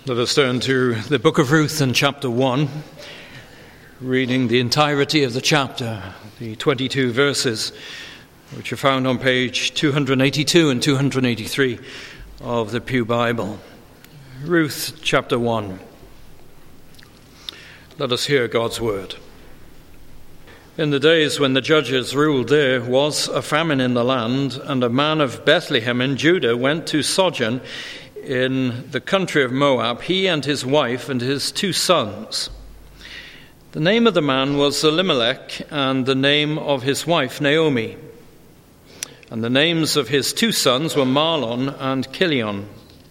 Let us turn to the book of Ruth and chapter 1, reading the entirety of the chapter, the 22 verses, which are found on page 282 and 283 of the Pew Bible. Ruth chapter 1. Let us hear God's word. In the days when the judges ruled, there was a famine in the land, and a man of Bethlehem in Judah went to sojourn in the country of Moab, he and his wife and his 2 sons. The name of the man was Elimelech, and the name of his wife Naomi. And the names of his 2 sons were Mahlon and Chilion.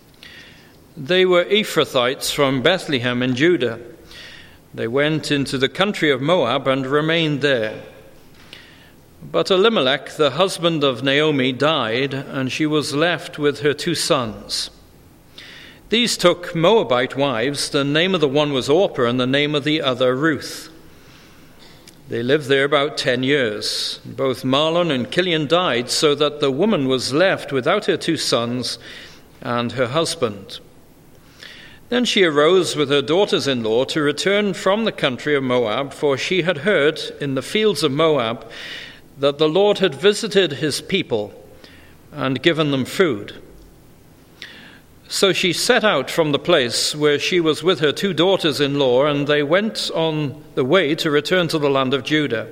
They were Ephrathites from Bethlehem in Judah. They went into the country of Moab and remained there. But Elimelech, the husband of Naomi, died, and she was left with her 2 sons. These took Moabite wives. The name of the one was Orpah, and the name of the other Ruth. They lived there about 10 years. Both Mahlon and Chilion died, so that the woman was left without her 2 sons and her husband. Then she arose with her daughters-in-law to return from the country of Moab, for she had heard in the fields of Moab that the Lord had visited his people and given them food. So she set out from the place where she was with her 2 daughters-in-law, and they went on the way to return to the land of Judah.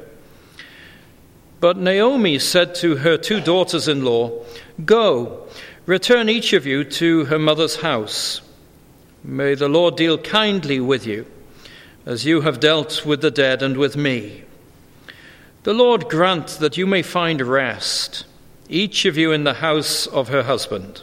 But Naomi said to her 2 daughters-in-law, "Go, return each of you to her mother's house. May the Lord deal kindly with you, as you have dealt with the dead and with me. The Lord grant that you may find rest, each of you in the house of her husband."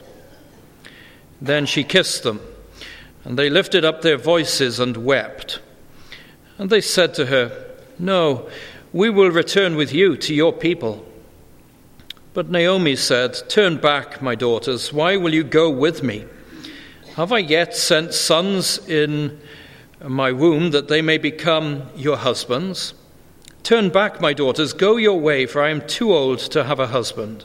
Then she kissed them, and they lifted up their voices and wept. And they said to her, "No, we will return with you to your people." But Naomi said, "Turn back, my daughters. Why will you go with me? Have I yet sent sons in my womb that they may become your husbands? Turn back, my daughters, go your way, for I am too old to have a husband.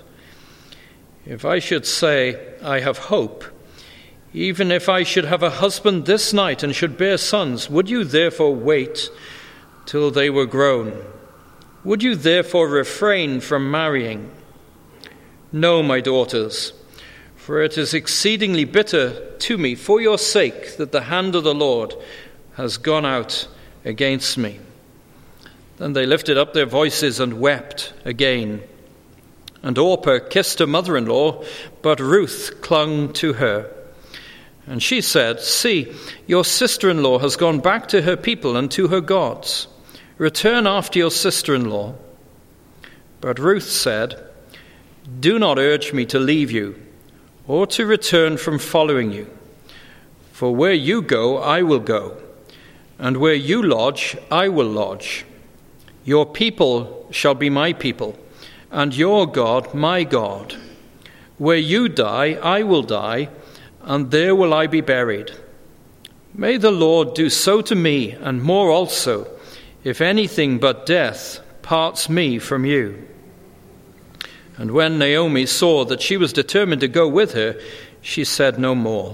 If I should say, I have hope, even if I should have a husband this night and should bear sons, would you therefore wait till they were grown? Would you therefore refrain from marrying? No, my daughters, for it is exceedingly bitter to me for your sake that the hand of the Lord has gone out against me." Then they lifted up their voices and wept again. And Orpah kissed her mother-in-law, but Ruth clung to her. And she said, "See, your sister-in-law has gone back to her people and to her gods. Return after your sister-in-law." But Ruth said, "Do not urge me to leave you or to return from following you. For where you go, I will go, and where you lodge, I will lodge. Your people shall be my people, and your God my God. Where you die, I will die, and there will I be buried. May the Lord do so to me, and more also, if anything but death parts me from you." And when Naomi saw that she was determined to go with her, she said no more.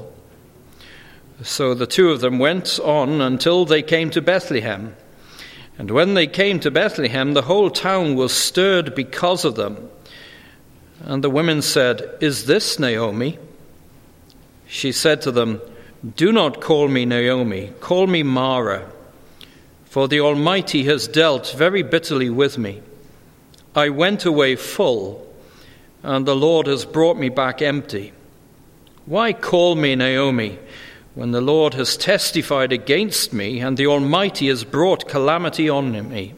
So the 2 of them went on until they came to Bethlehem. And when they came to Bethlehem, the whole town was stirred because of them. And the women said, "Is this Naomi?" She said to them, "Do not call me Naomi, call me Mara, for the Almighty has dealt very bitterly with me. I went away full, and the Lord has brought me back empty. Why call me Naomi, when the Lord has testified against me, and the Almighty has brought calamity on me?"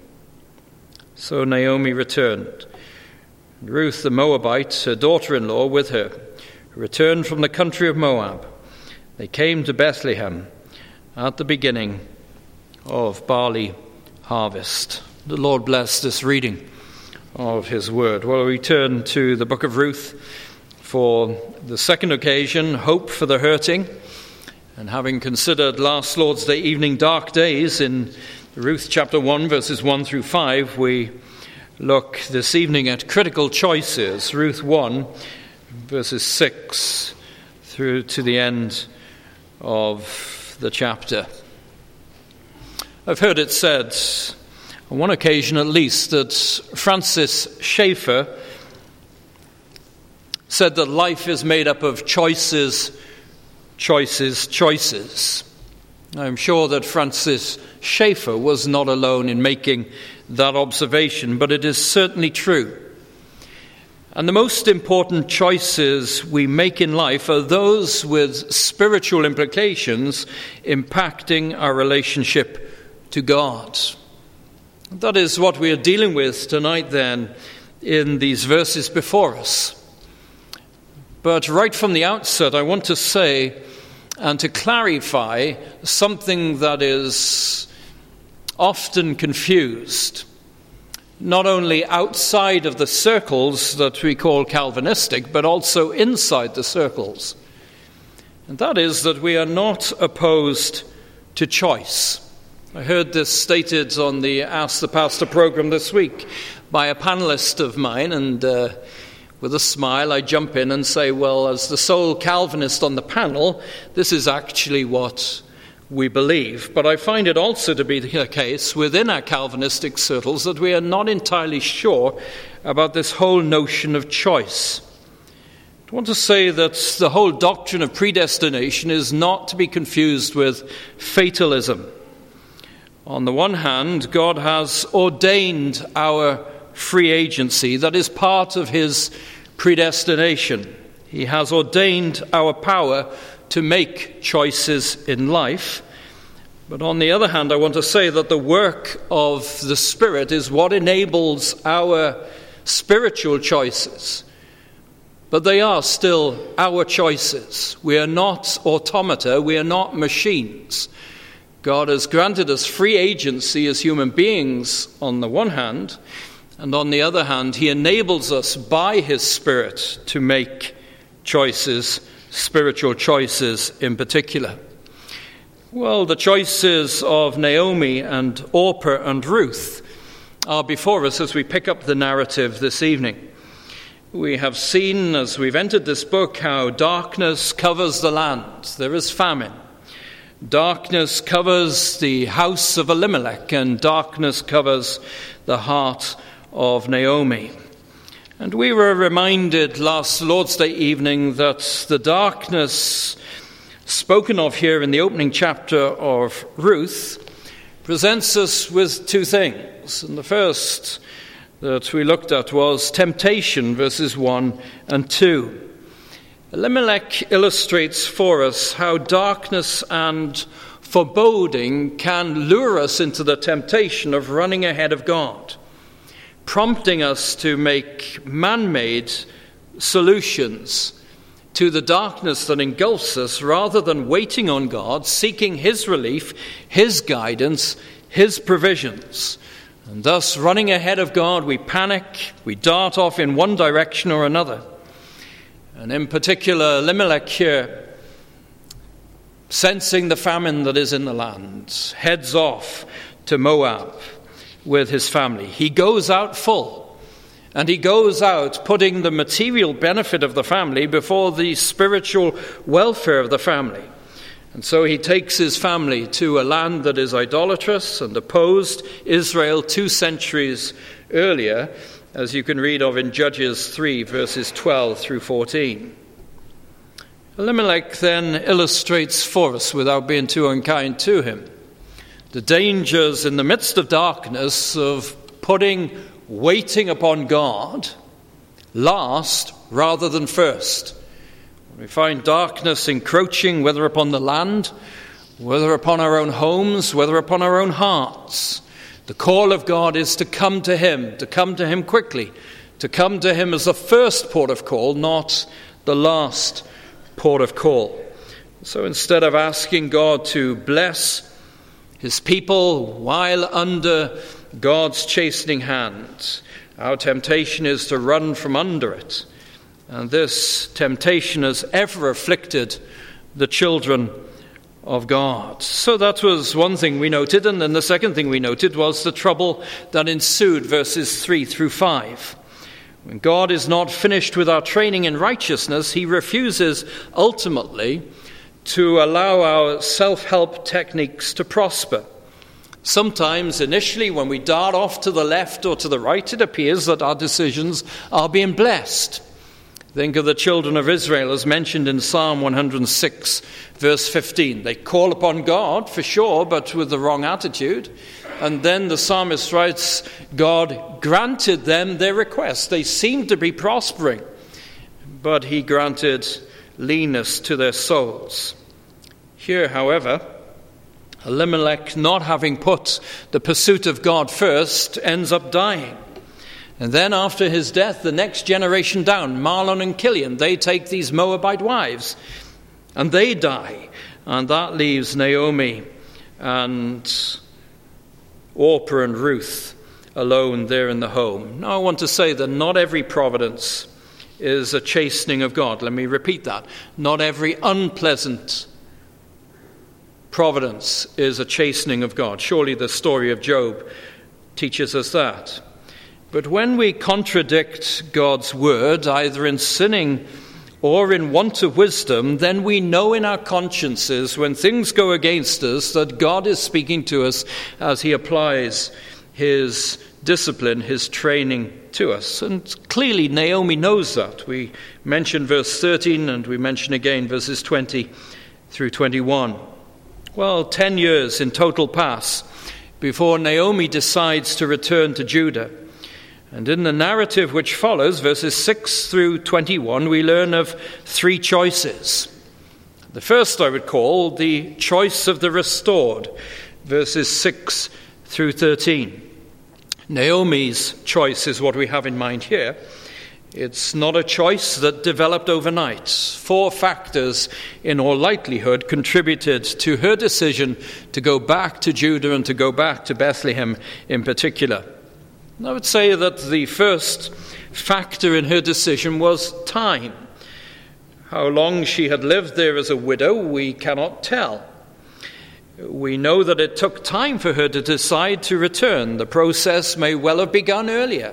So Naomi returned. Ruth the Moabite, her daughter-in-law, with her, returned from the country of Moab. They came to Bethlehem at the beginning of barley harvest. The Lord bless this reading of his word. Well, we turn to the book of Ruth for the second occasion, hope for the hurting. And having considered last Lord's Day evening dark days in Ruth chapter 1, verses 1 through 5, we look this evening at critical choices. Ruth 1, verses 6 through to the end of the chapter. I've heard it said, on one occasion at least, that Francis Schaeffer said that life is made up of choices, choices, choices. I'm sure that Francis Schaeffer was not alone in making that observation, but it is certainly true. And the most important choices we make in life are those with spiritual implications impacting our relationship to God. That is what we are dealing with tonight then in these verses before us. But right from the outset, I want to say and to clarify something that is often confused, not only outside of the circles that we call Calvinistic, but also inside the circles. And that is that we are not opposed to choice. I heard this stated on the Ask the Pastor program this week by a panelist of mine, and with a smile I jump in and say, well, as the sole Calvinist on the panel, this is actually what we believe. But I find it also to be the case within our Calvinistic circles that we are not entirely sure about this whole notion of choice. I want to say that the whole doctrine of predestination is not to be confused with fatalism. On the one hand, God has ordained our free agency. That is part of his predestination. He has ordained our power to make choices in life. But on the other hand, I want to say that the work of the Spirit is what enables our spiritual choices. But they are still our choices. We are not automata, we are not machines. God has granted us free agency as human beings on the one hand, and on the other hand, he enables us by his Spirit to make choices, spiritual choices in particular. Well, the choices of Naomi and Orpah and Ruth are before us as we pick up the narrative this evening. We have seen, as we've entered this book, how darkness covers the land. There is famine. Darkness covers the house of Elimelech, and darkness covers the heart of Naomi. And we were reminded last Lord's Day evening that the darkness spoken of here in the opening chapter of Ruth presents us with two things. And the first that we looked at was temptation, verses 1 and 2. Elimelech illustrates for us how darkness and foreboding can lure us into the temptation of running ahead of God, prompting us to make man-made solutions to the darkness that engulfs us rather than waiting on God, seeking his relief, his guidance, his provisions. And thus, running ahead of God, we panic, we dart off in one direction or another. And in particular, Elimelech here, sensing the famine that is in the land, heads off to Moab with his family. He goes out full, and he goes out putting the material benefit of the family before the spiritual welfare of the family. And so he takes his family to a land that is idolatrous and opposed Israel 2 centuries earlier, as you can read of in Judges 3, verses 12 through 14. Elimelech then illustrates for us, without being too unkind to him, the dangers in the midst of darkness of waiting upon God last rather than first. We find darkness encroaching, whether upon the land, whether upon our own homes, whether upon our own hearts. The call of God is to come to him quickly, to come to him as the first port of call, not the last port of call. So instead of asking God to bless his people while under God's chastening hand, our temptation is to run from under it. And this temptation has ever afflicted the children of God. So that was one thing we noted, and then the second thing we noted was the trouble that ensued, verses 3 through 5. When God is not finished with our training in righteousness, he refuses ultimately to allow our self-help techniques to prosper. Sometimes, initially, when we dart off to the left or to the right, it appears that our decisions are being blessed. Think of the children of Israel as mentioned in Psalm 106, verse 15. They call upon God, for sure, but with the wrong attitude. And then the psalmist writes, God granted them their request. They seemed to be prospering, but he granted leanness to their souls. Here, however, Elimelech, not having put the pursuit of God first, ends up dying. And then after his death, the next generation down, Mahlon and Chilion, they take these Moabite wives, and they die. And that leaves Naomi and Orpah and Ruth alone there in the home. Now I want to say that not every providence is a chastening of God. Let me repeat that. Not every unpleasant providence is a chastening of God. Surely the story of Job teaches us that. But when we contradict God's word, either in sinning or in want of wisdom, then we know in our consciences when things go against us that God is speaking to us as he applies his discipline, his training to us. And clearly Naomi knows that. We mentioned verse 13 and we mention again verses 20 through 21. Well, 10 years in total pass before Naomi decides to return to Judah. And in the narrative which follows, verses 6 through 21, we learn of three choices. The first I would call the choice of the restored, verses 6 through 13. Naomi's choice is what we have in mind here. It's not a choice that developed overnight. 4 factors, in all likelihood, contributed to her decision to go back to Judah and to go back to Bethlehem in particular. I would say that the first factor in her decision was time. How long she had lived there as a widow, we cannot tell. We know that it took time for her to decide to return. The process may well have begun earlier,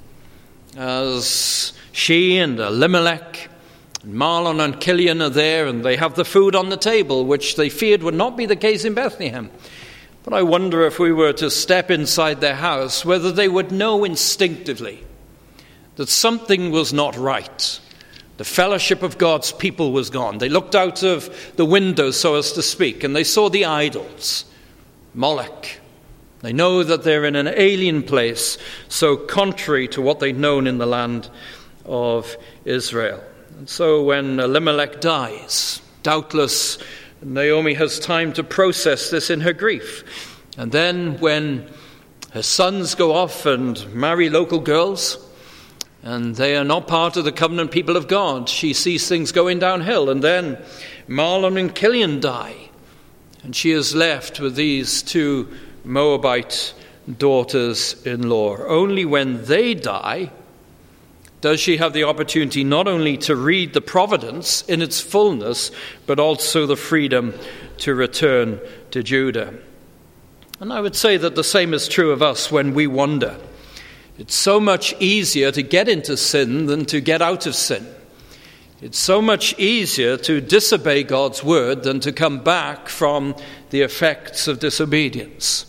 as she and Elimelech and Mahlon and Chilion are there, and they have the food on the table, which they feared would not be the case in Bethlehem. But I wonder if we were to step inside their house, whether they would know instinctively that something was not right. The fellowship of God's people was gone. They looked out of the window, so as to speak, and they saw the idols, Moloch. They know that they're in an alien place, so contrary to what they'd known in the land of Israel. And so when Elimelech dies, doubtless Naomi has time to process this in her grief. And then when her sons go off and marry local girls, and they are not part of the covenant people of God, she sees things going downhill. And then Mahlon and Chilion die, and she is left with these 2 Moabite daughters-in-law. Only when they die does she have the opportunity not only to read the providence in its fullness, but also the freedom to return to Judah. And I would say that the same is true of us when we wander. It's so much easier to get into sin than to get out of sin. It's so much easier to disobey God's word than to come back from the effects of disobedience.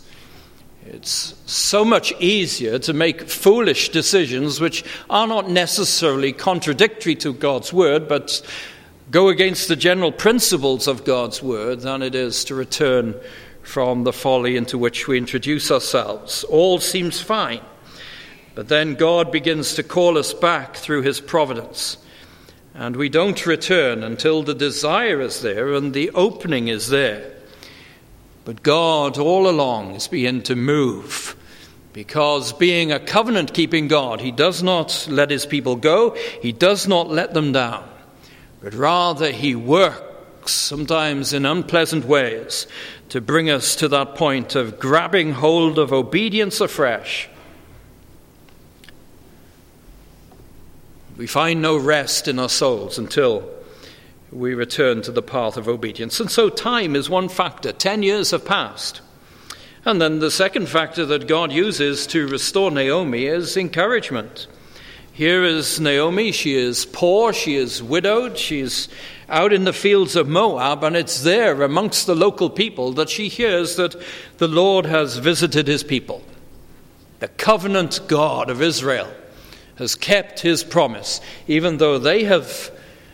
It's so much easier to make foolish decisions which are not necessarily contradictory to God's word, but go against the general principles of God's word than it is to return from the folly into which we introduce ourselves. All seems fine, but then God begins to call us back through his providence. And we don't return until the desire is there and the opening is there. But God all along is beginning to move, because being a covenant-keeping God, he does not let his people go, he does not let them down, but rather he works, sometimes in unpleasant ways, to bring us to that point of grabbing hold of obedience afresh. We find no rest in our souls until we return to the path of obedience. And so time is one factor. 10 years have passed. And then the second factor that God uses to restore Naomi is encouragement. Here is Naomi. She is poor, she is widowed, she's out in the fields of Moab, and it's there amongst the local people that she hears that the Lord has visited his people. The covenant God of Israel has kept his promise, even though they have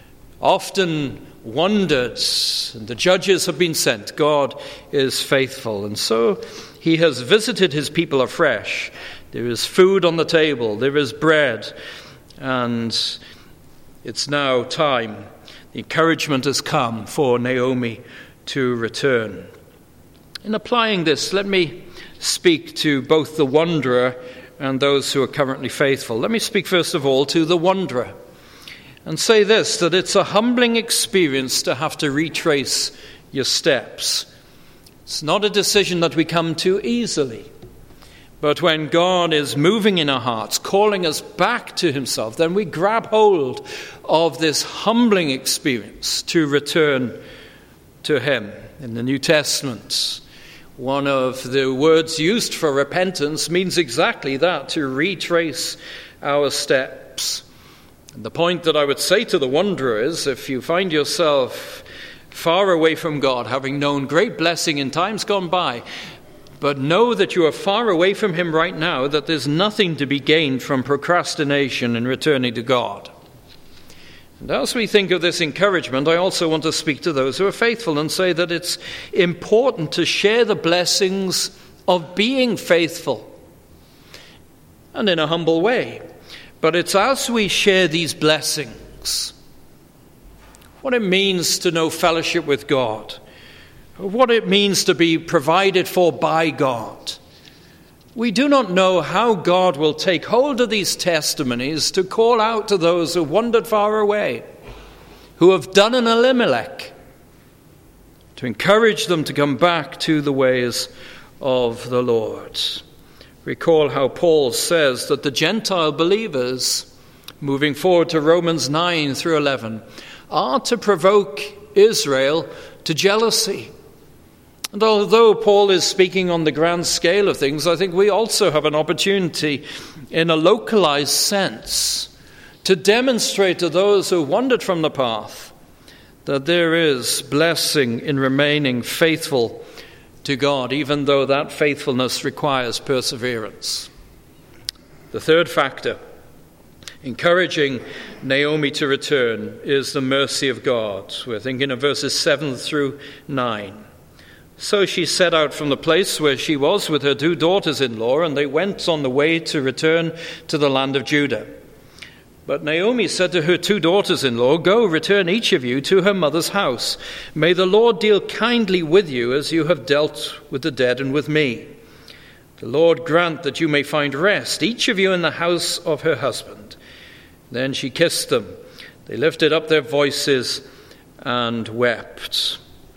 often wondered and the judges have been sent. God is faithful, and so he has visited his people afresh. There is food on the table, there is bread, and it's now time. The encouragement has come for Naomi to return. In applying this, let me speak to both the wanderer and those who are currently faithful. Let me speak first of all to the wanderer and say this, that it's a humbling experience to have to retrace your steps. It's not a decision that we come to easily. But when God is moving in our hearts, calling us back to himself, then we grab hold of this humbling experience to return to him. In the New Testament, one of the words used for repentance means exactly that, to retrace our steps. And the point that I would say to the wanderer is, if you find yourself far away from God, having known great blessing in times gone by, but know that you are far away from him right now, that there's nothing to be gained from procrastination in returning to God. And as we think of this encouragement, I also want to speak to those who are faithful and say that it's important to share the blessings of being faithful, and in a humble way. But it's as we share these blessings, what it means to know fellowship with God, what it means to be provided for by God. We do not know how God will take hold of these testimonies to call out to those who wandered far away, who have done an Elimelech, to encourage them to come back to the ways of the Lord. Recall how Paul says that the Gentile believers, moving forward to Romans 9 through 11, are to provoke Israel to jealousy. And although Paul is speaking on the grand scale of things, I think we also have an opportunity in a localized sense to demonstrate to those who wandered from the path that there is blessing in remaining faithful to God, even though that faithfulness requires perseverance. The third factor, encouraging Naomi to return, is the mercy of God. We're thinking of verses 7 through 9. So she set out from the place where she was with her 2 daughters-in-law, and they went on the way to return to the land of Judah. But Naomi said to her 2 daughters-in-law, "Go, return each of you to her mother's house. May the Lord deal kindly with you as you have dealt with the dead and with me. The Lord grant that you may find rest, each of you in the house of her husband." Then she kissed them. They lifted up their voices and wept.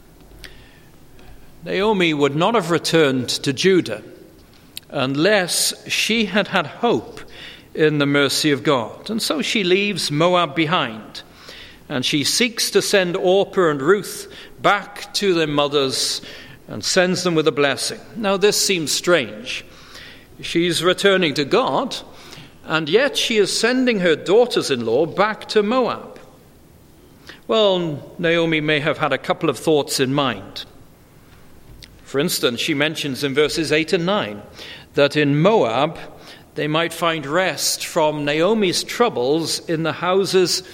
Naomi would not have returned to Judah unless she had had hope in the mercy of God. And so she leaves Moab behind, and she seeks to send Orpah and Ruth back to their mothers and sends them with a blessing. Now this seems strange. She's returning to God, and yet she is sending her daughters-in-law back to Moab. Well, Naomi may have had a couple of thoughts in mind. For instance, she mentions in verses 8 and 9 that in Moab they might find rest from Naomi's troubles in the houses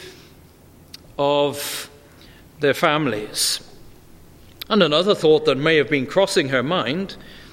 of their families. And another thought that may have been crossing her mind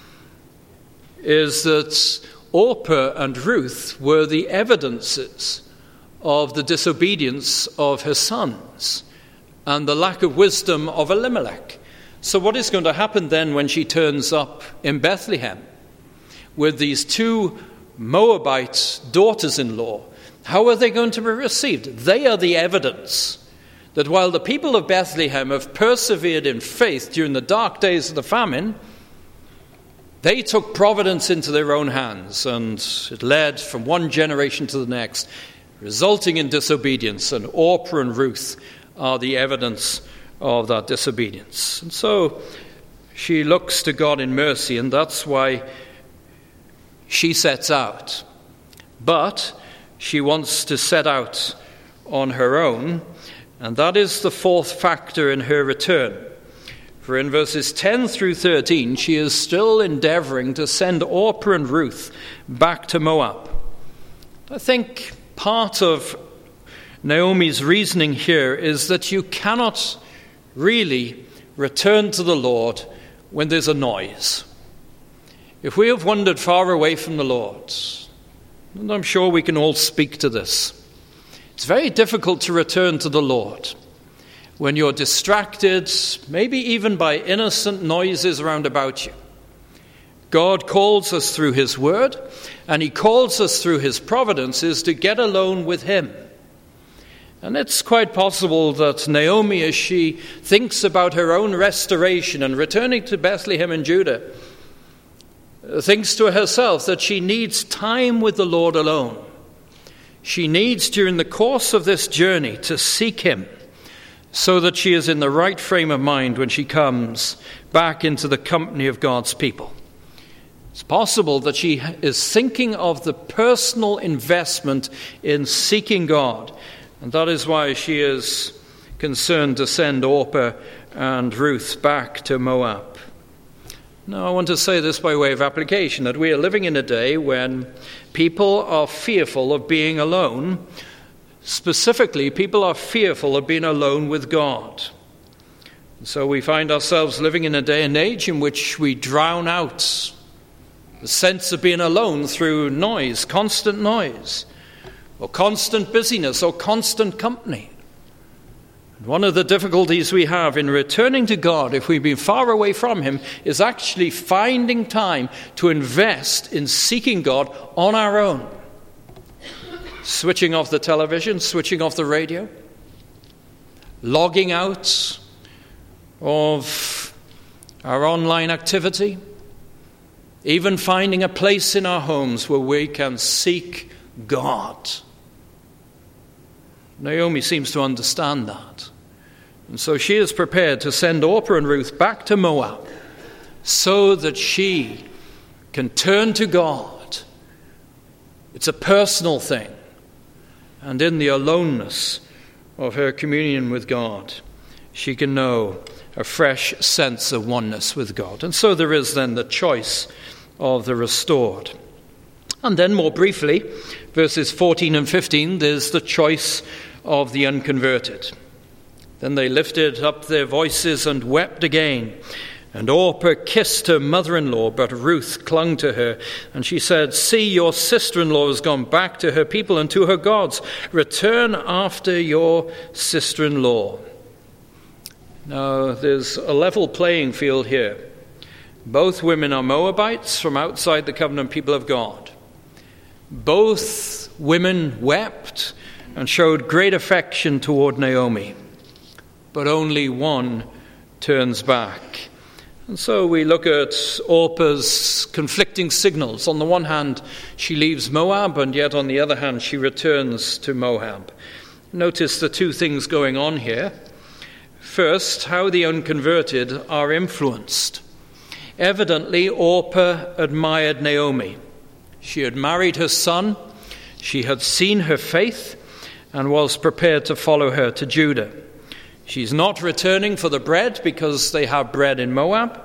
is that Orpah and Ruth were the evidences of the disobedience of her sons and the lack of wisdom of Elimelech. So what is going to happen then when she turns up in Bethlehem with these 2 Moabite daughters-in-law? How are they going to be received? They are the evidence that while the people of Bethlehem have persevered in faith during the dark days of the famine, they took providence into their own hands, and it led from one generation to the next, resulting in disobedience. And Orpah and Ruth are the evidence of that disobedience. And so she looks to God in mercy, and that's why she sets out. But she wants to set out on her own, and that is the fourth factor in her return. For in verses 10 through 13, she is still endeavoring to send Orpah and Ruth back to Moab. I think part of Naomi's reasoning here is that you cannot really return to the Lord when there's a noise. If we have wandered far away from the Lord, and I'm sure we can all speak to this, it's very difficult to return to the Lord when you're distracted, maybe even by innocent noises around about you. God calls us through his word, and he calls us through his providences to get alone with him. And it's quite possible that Naomi, as she thinks about her own restoration and returning to Bethlehem in Judah, thinks to herself that she needs time with the Lord alone. She needs, during the course of this journey, to seek him so that she is in the right frame of mind when she comes back into the company of God's people. It's possible that she is thinking of the personal investment in seeking God, and that is why she is concerned to send Orpah and Ruth back to Moab. Now, I want to say this by way of application, that we are living in a day when people are fearful of being alone. Specifically, people are fearful of being alone with God. So we find ourselves living in a day and age in which we drown out the sense of being alone through noise, constant noise, or constant busyness, or constant company. One of the difficulties we have in returning to God, if we've been far away from him, is actually finding time to invest in seeking God on our own. Switching off the television, switching off the radio, logging out of our online activity, even finding a place in our homes where we can seek God. Naomi seems to understand that. And so she is prepared to send Orpah and Ruth back to Moab so that she can turn to God. It's a personal thing. And in the aloneness of her communion with God, she can know a fresh sense of oneness with God. And so there is then the choice of the restored. And then more briefly, verses 14 and 15, there's the choice of the unconverted. Then they lifted up their voices and wept again. And Orpah kissed her mother-in-law, but Ruth clung to her. And she said, "See, your sister-in-law has gone back to her people and to her gods. Return after your sister-in-law." Now, there's a level playing field here. Both women are Moabites from outside the covenant people of God. Both women wept and showed great affection toward Naomi, but only one turns back. And so we look at Orpah's conflicting signals. On the one hand, she leaves Moab, and yet on the other hand, she returns to Moab. Notice the two things going on here. First, how the unconverted are influenced. Evidently, Orpah admired Naomi. She had married her son, she had seen her faith, and was prepared to follow her to Judah. She's not returning for the bread because they have bread in Moab,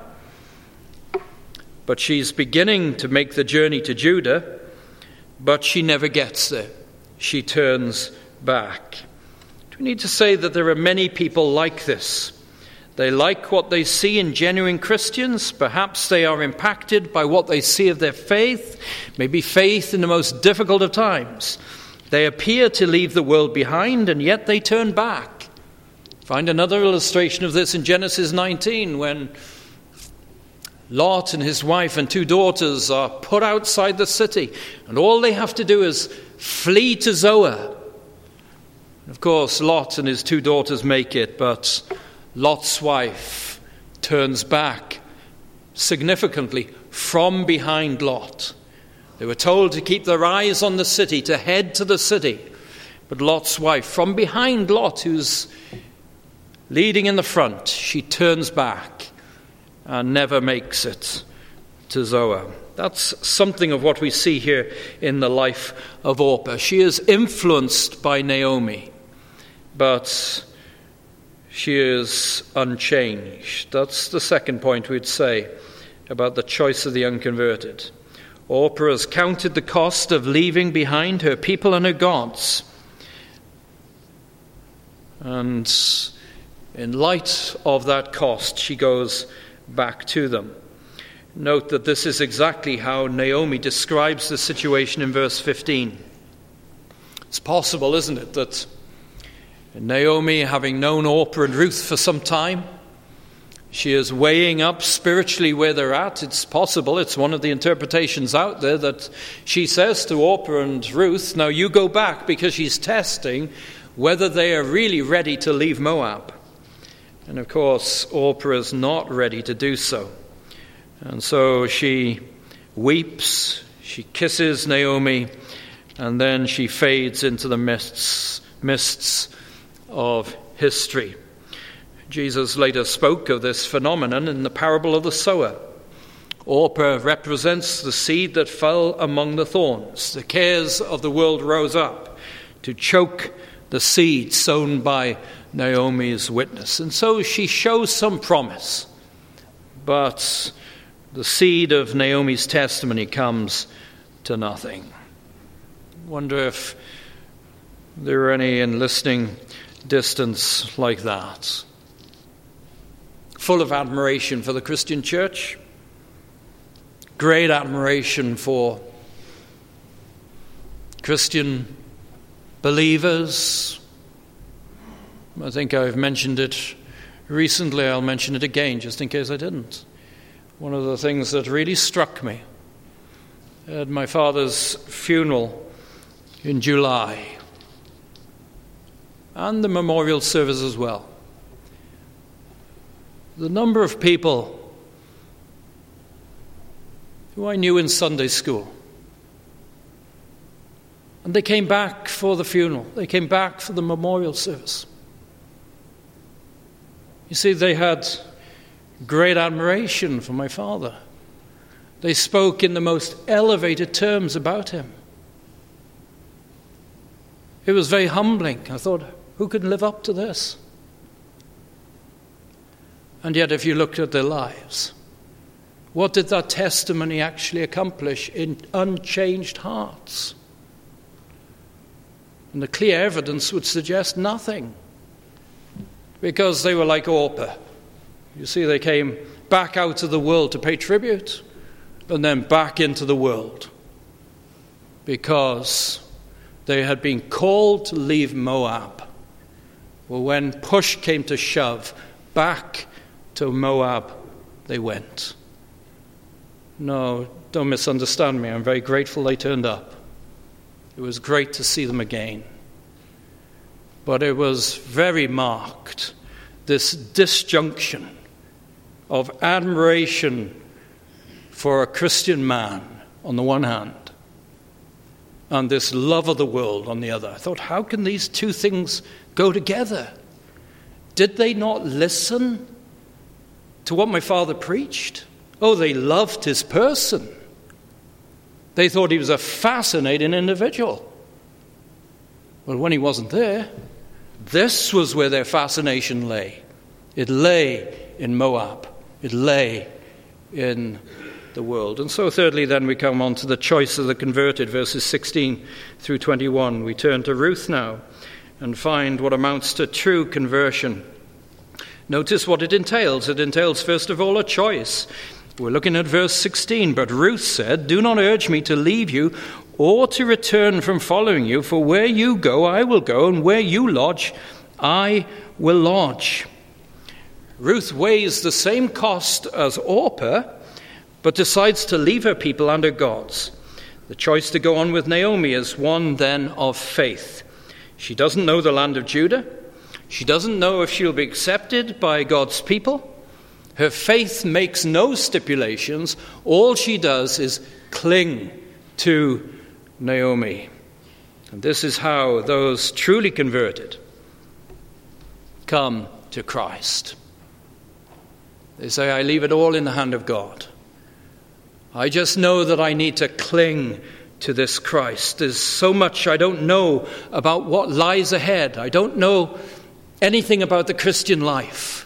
but she's beginning to make the journey to Judah, but she never gets there. She turns back. We need to say that there are many people like this. They like what they see in genuine Christians. Perhaps they are impacted by what they see of their faith, maybe faith in the most difficult of times. They appear to leave the world behind, and yet they turn back. Find another illustration of this in Genesis 19, when Lot and his wife and 2 daughters are put outside the city, and all they have to do is flee to Zoar. Of course, Lot and his 2 daughters make it, but Lot's wife turns back significantly from behind Lot. They were told to keep their eyes on the city, to head to the city. But Lot's wife, from behind Lot, who's leading in the front, she turns back and never makes it to Zoar. That's something of what we see here in the life of Orpah. She is influenced by Naomi, but she is unchanged. That's the second point we'd say about the choice of the unconverted. Orpah has counted the cost of leaving behind her people and her gods. And in light of that cost, she goes back to them. Note that this is exactly how Naomi describes the situation in verse 15. It's possible, isn't it, that Naomi, having known Orpah and Ruth for some time, she is weighing up spiritually where they're at. It's possible, it's one of the interpretations out there, that she says to Orpah and Ruth, now you go back, because she's testing whether they are really ready to leave Moab. And of course, Orpah is not ready to do so. And so she weeps, she kisses Naomi, and then she fades into the mists of history. Jesus later spoke of this phenomenon in the parable of the sower. Orpah represents the seed that fell among the thorns. The cares of the world rose up to choke the seed sown by Naomi's witness. And so she shows some promise, but the seed of Naomi's testimony comes to nothing. I wonder if there are any in listening distance like that, full of admiration for the Christian church, great admiration for Christian believers. I think I've mentioned it recently. I'll mention it again just in case I didn't. One of the things that really struck me at my father's funeral in July, and the memorial service as well, the number of people who I knew in Sunday school. And they came back for the funeral. They came back for the memorial service. You see, they had great admiration for my father. They spoke in the most elevated terms about him. It was very humbling. I thought, who could live up to this? And yet, if you looked at their lives, what did that testimony actually accomplish in unchanged hearts? And the clear evidence would suggest nothing, because they were like Orpah. You see, they came back out of the world to pay tribute, and then back into the world, because they had been called to leave Moab. Well, when push came to shove, back to Moab they went. No, don't misunderstand me. I'm very grateful they turned up. It was great to see them again. But it was very marked, this disjunction of admiration for a Christian man on the one hand, and this love of the world on the other. I thought, how can these two things go together? Did they not listen to what my father preached? Oh, they loved his person. They thought he was a fascinating individual. Well, when he wasn't there, this was where their fascination lay. It lay in Moab. It lay in the world. And so thirdly, then, we come on to the choice of the converted, verses 16 through 21. We turn to Ruth now and find what amounts to true conversion. Notice what it entails. It entails, first of all, a choice. We're looking at verse 16. But Ruth said, "Do not urge me to leave you or to return from following you, for where you go, I will go, and where you lodge, I will lodge." Ruth weighs the same cost as Orpah, but decides to leave her people and her gods. The choice to go on with Naomi is one, then, of faith. She doesn't know the land of Judah. She doesn't know if she'll be accepted by God's people. Her faith makes no stipulations. All she does is cling to Naomi. And this is how those truly converted come to Christ. They say, I leave it all in the hand of God. I just know that I need to cling to this Christ. There's so much I don't know about what lies ahead. I don't know anything about the Christian life.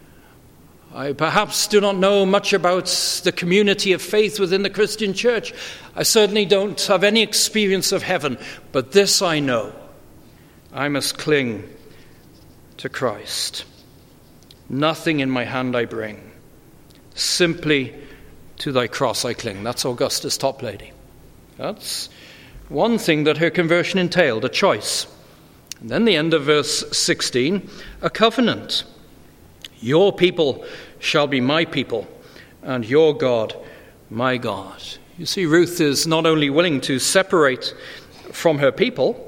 I perhaps do not know much about the community of faith within the Christian church. I certainly don't have any experience of heaven, but this I know. I must cling to Christ. Nothing in my hand I bring. Simply to thy cross I cling. That's Augusta's Toplady. That's one thing that her conversion entailed, a choice. And then the end of verse 16, a covenant. Your people shall be my people, and your God my God. You see, Ruth is not only willing to separate from her people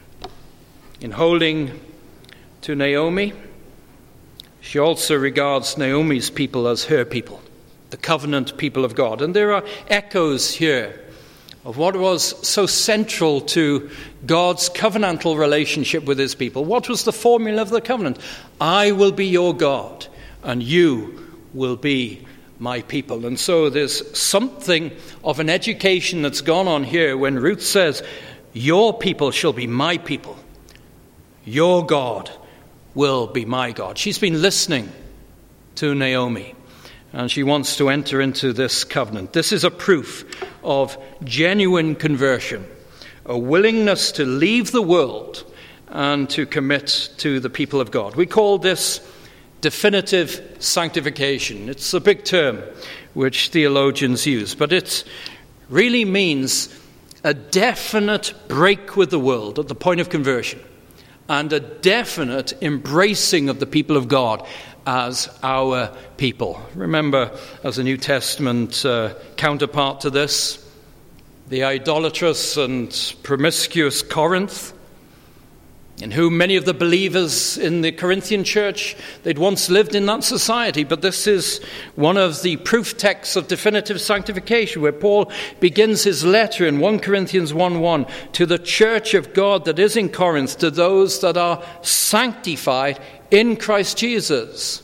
in holding to Naomi, she also regards Naomi's people as her people, the covenant people of God. And there are echoes here of what was so central to God's covenantal relationship with his people. What was the formula of the covenant? I will be your God, and you will be my people. And so there's something of an education that's gone on here when Ruth says, your people shall be my people. Your God will be my God. She's been listening to Naomi, and she wants to enter into this covenant. This is a proof of genuine conversion, a willingness to leave the world and to commit to the people of God. We call this definitive sanctification. It's a big term which theologians use, but it really means a definite break with the world at the point of conversion and a definite embracing of the people of God as our people. Remember, as a New Testament counterpart to this, the idolatrous and promiscuous Corinth, in whom many of the believers in the Corinthian church, they'd once lived in that society. But this is one of the proof texts of definitive sanctification, where Paul begins his letter in 1 Corinthians 1:1 to the church of God that is in Corinth, to those that are sanctified in Christ Jesus.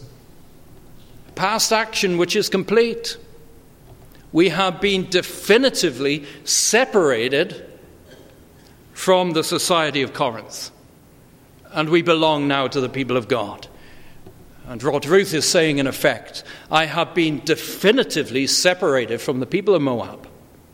Past action which is complete. We have been definitively separated from the society of Corinth. And we belong now to the people of God. And what Ruth is saying in effect, I have been definitively separated from the people of Moab.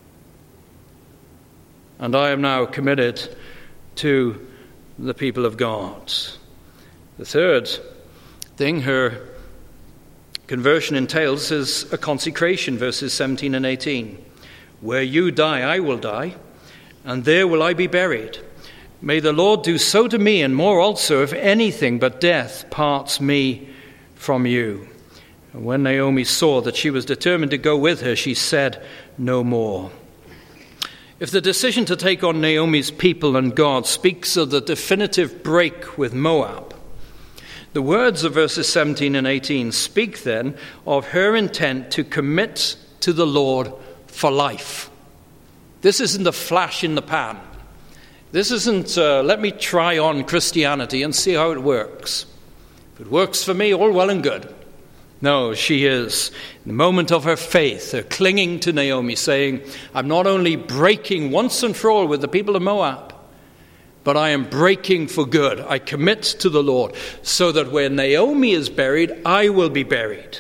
And I am now committed to the people of God. The third thing her conversion entails is a consecration, verses 17 and 18. Where you die, I will die, and there will I be buried. May the Lord do so to me, and more also, if anything but death parts me from you. And when Naomi saw that she was determined to go with her, she said no more. If the decision to take on Naomi's people and God speaks of the definitive break with Moab, the words of verses 17 and 18 speak then of her intent to commit to the Lord for life. This isn't a flash in the pan. This isn't, let me try on Christianity and see how it works. If it works for me, all well and good. No, she is, in the moment of her faith, her clinging to Naomi, saying, I'm not only breaking once and for all with the people of Moab, but I am breaking for good. I commit to the Lord, so that where Naomi is buried, I will be buried.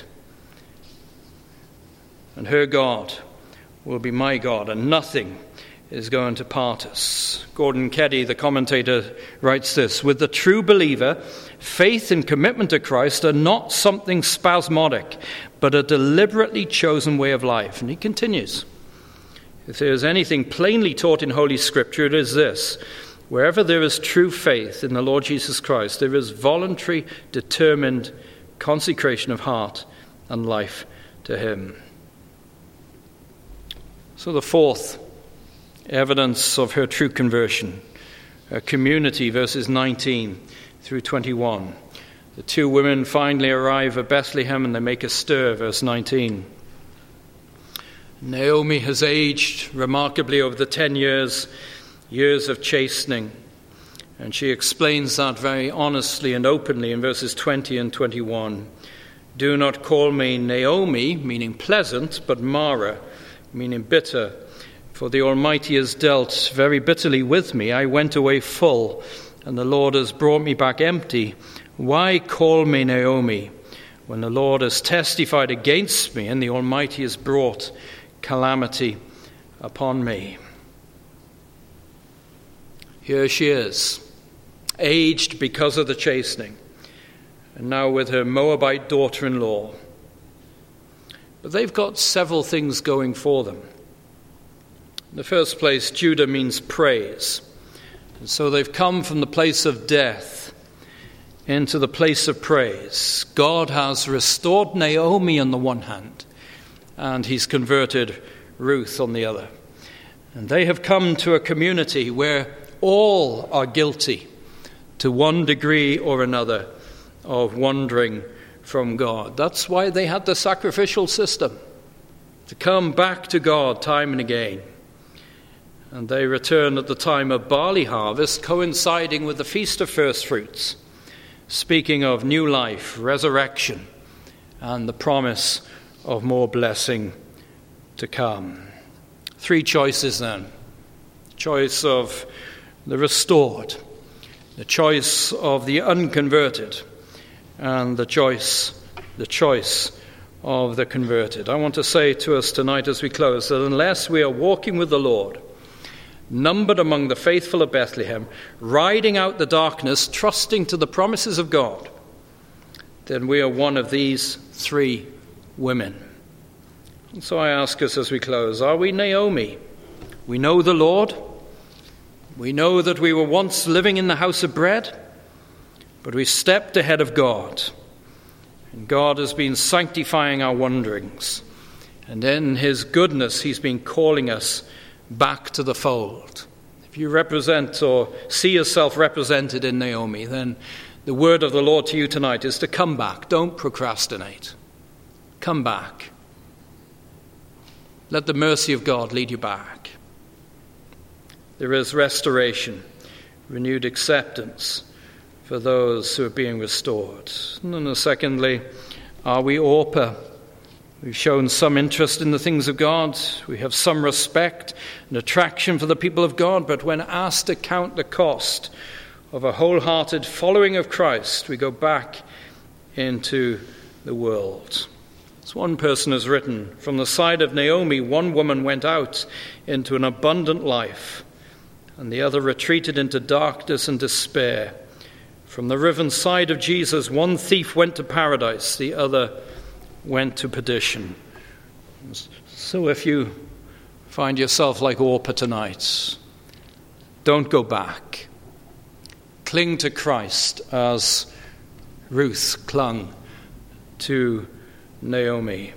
And her God will be my God, and nothing is going to part us. Gordon Keddy, the commentator, writes this: with the true believer, faith and commitment to Christ are not something spasmodic, but a deliberately chosen way of life. And he continues, if there is anything plainly taught in Holy Scripture, it is this: wherever there is true faith in the Lord Jesus Christ, there is voluntary, determined consecration of heart and life to him. So the fourth evidence of her true conversion, her community, verses 19 through 21. The two women finally arrive at Bethlehem and they make a stir, verse 19. Naomi has aged remarkably over the 10 years of chastening, and she explains that very honestly and openly in verses 20 and 21. Do not call me Naomi, meaning pleasant, but Mara, meaning bitter. For the Almighty has dealt very bitterly with me. I went away full, and the Lord has brought me back empty. Why call me Naomi, when the Lord has testified against me, and the Almighty has brought calamity upon me? Here she is, aged because of the chastening, and now with her Moabite daughter-in-law. But they've got several things going for them. In the first place, Judah means praise. And so they've come from the place of death into the place of praise. God has restored Naomi on the one hand, and he's converted Ruth on the other. And they have come to a community where all are guilty to one degree or another of wandering from God. That's why they had the sacrificial system, to come back to God time and again. And they return at the time of barley harvest, coinciding with the Feast of First Fruits, speaking of new life, resurrection, and the promise of more blessing to come. Three choices then. Choice of the restored, the choice of the unconverted, and the choice of the converted. I want to say to us tonight as we close that unless we are walking with the Lord, numbered among the faithful of Bethlehem, riding out the darkness, trusting to the promises of God, then we are one of these three women. And so I ask us as we close, are we Naomi? We know the Lord. We know that we were once living in the house of bread, but we stepped ahead of God. And God has been sanctifying our wanderings. And in his goodness, he's been calling us back to the fold. If you represent or see yourself represented in Naomi, then the word of the Lord to you tonight is to come back. Don't procrastinate. Come back. Let the mercy of God lead you back. There is restoration, renewed acceptance for those who are being restored. And then secondly, are we Orpah? We've shown some interest in the things of God. We have some respect and attraction for the people of God. But when asked to count the cost of a wholehearted following of Christ, we go back into the world. As one person has written, from the side of Naomi, one woman went out into an abundant life, and the other retreated into darkness and despair. From the riven side of Jesus, one thief went to paradise, the other went to perdition. So if you find yourself like Orpah tonight, don't go back. Cling to Christ as Ruth clung to Naomi.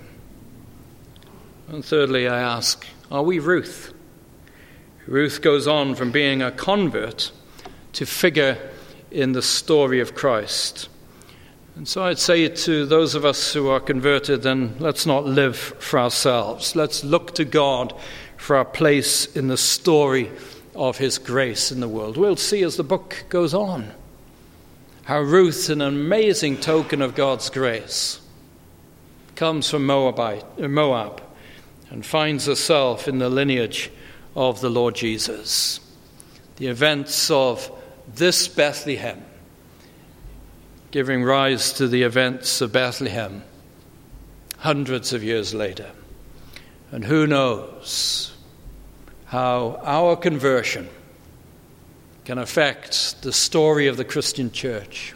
And thirdly, I ask, are we Ruth? Ruth goes on from being a convert to figure in the story of Christ. And so I'd say to those of us who are converted, then let's not live for ourselves. Let's look to God for our place in the story of his grace in the world. We'll see as the book goes on how Ruth, an amazing token of God's grace, comes from Moab and finds herself in the lineage of the Lord Jesus. The events of this Bethlehem giving rise to the events of Bethlehem hundreds of years later. And who knows how our conversion can affect the story of the Christian church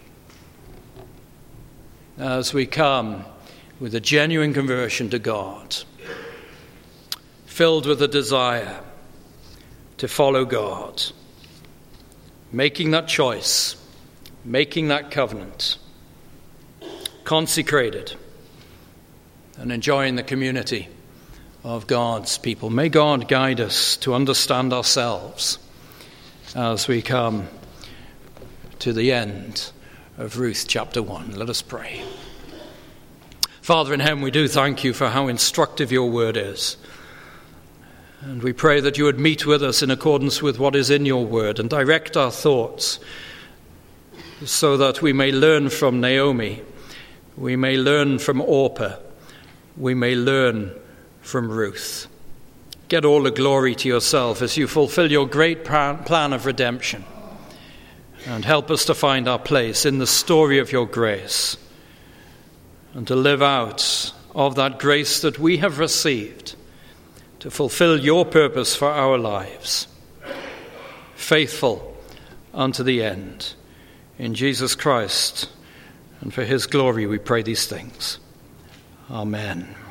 as we come with a genuine conversion to God, filled with a desire to follow God, making that choice, making that covenant, consecrated, and enjoying the community of God's people. May God guide us to understand ourselves as we come to the end of Ruth chapter 1. Let us pray. Father in heaven, we do thank you for how instructive your word is. And we pray that you would meet with us in accordance with what is in your word and direct our thoughts so that we may learn from Naomi, we may learn from Orpah, we may learn from Ruth. get all the glory to yourself as you fulfill your great plan of redemption. And help us to find our place in the story of your grace and to live out of that grace that we have received to fulfill your purpose for our lives, faithful unto the end. In Jesus Christ and for his glory we pray these things. Amen.